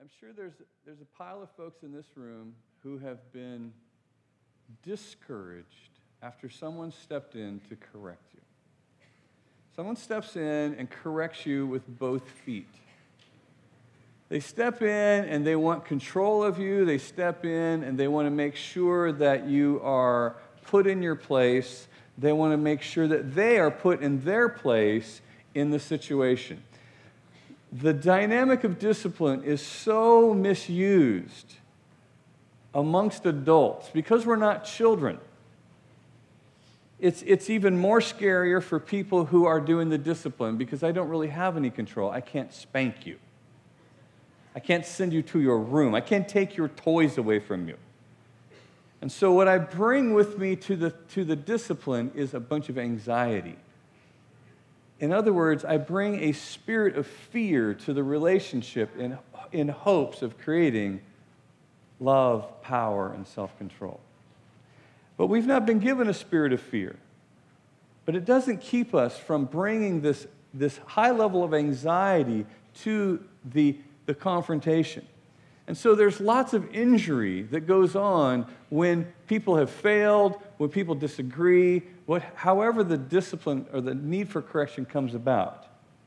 I'm sure there's a pile of folks in this room who have been discouraged after someone stepped in to correct you. Someone steps in and corrects you with both feet. They step in and they want control of you. They step in and they want to make sure that you are put in your place. They want to make sure that they are put in their place in the situation. The dynamic of discipline is so misused amongst adults because we're not children. It's even more scarier for people who are doing the discipline because I don't really have any control. I can't spank you. I can't send you to your room. I can't take your toys away from you. And so what I bring with me to the discipline is a bunch of anxiety. In other words, I bring a spirit of fear to the relationship in hopes of creating love, power, and self-control. But we've not been given a spirit of fear. But it doesn't keep us from bringing this high level of anxiety to the confrontation. And so there's lots of injury that goes on when people have failed, when people disagree, however the discipline or the need for correction comes about.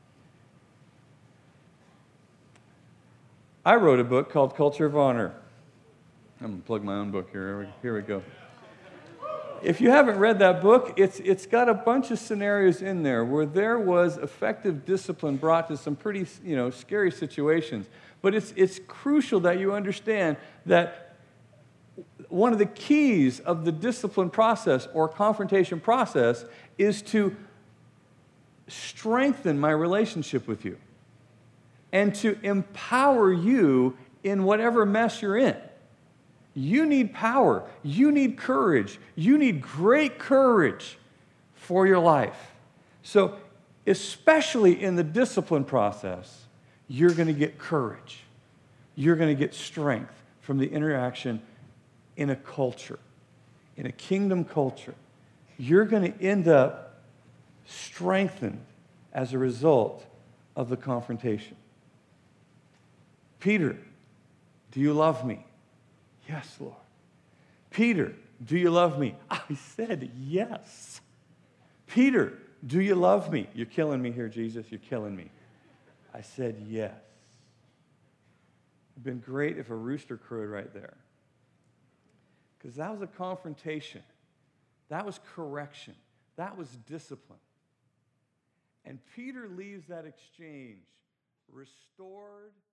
I wrote a book called Culture of Honor. I'm going to plug my own book here. Here we go. If you haven't read that book, it's got a bunch of scenarios in there where there was effective discipline brought to some pretty, scary situations. But it's crucial that you understand that one of the keys of the discipline process or confrontation process is to strengthen my relationship with you and to empower you in whatever mess you're in. You need power. You need courage. You need great courage for your life. So, especially in the discipline process, you're going to get courage. You're going to get strength from the interaction in a culture, in a kingdom culture. You're going to end up strengthened as a result of the confrontation. Peter, do you love me? Yes, Lord. Peter, do you love me? I said yes. Peter, do you love me? You're killing me here, Jesus. You're killing me. I said yes. It'd been great if a rooster crowed right there. Because that was a confrontation. That was correction. That was discipline. And Peter leaves that exchange restored